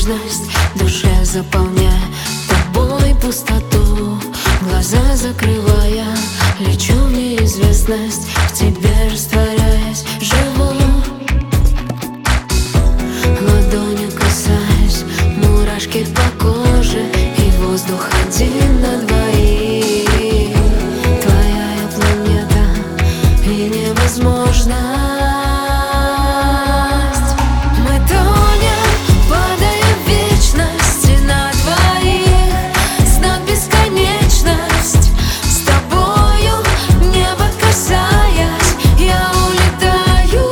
нежность душе заполняя тобой пустоту. Глаза закрывая, лечу в неизвестность, в тебе растворяясь, живу. Ладонью касаясь, мурашки по коже, и воздух один на двоих. Твоя я планета и невозможность. Мы тонем, падая в вечность на двоих. Знак бесконечность, с тобою небо касаясь, я улетаю.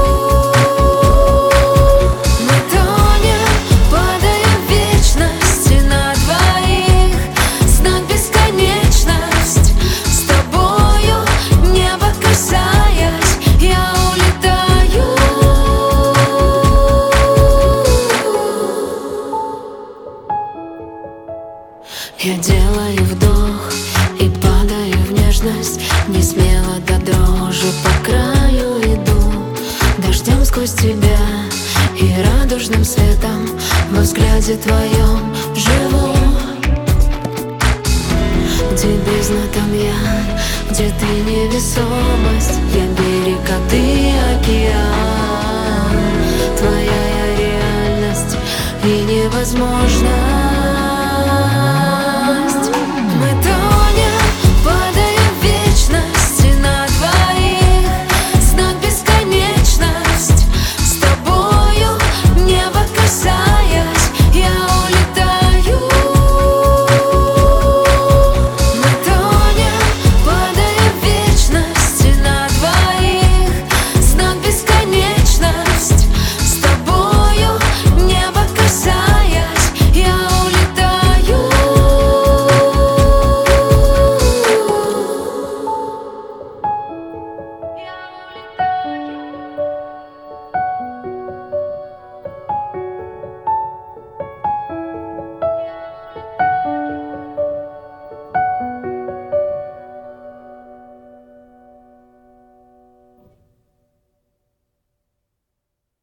Мы тонем, падая в вечность на двоих. Знак бесконечность, с тобою небо касаясь, я улетаю. Я делаю вдох и падаю в нежность, не смело до дрожи по краю иду. Дождем сквозь тебя и радужным светом во взгляде твоем живу. Где бездна, там я, где ты невесомость. Я берег, а ты океан. Твоя я реальность и невозможно.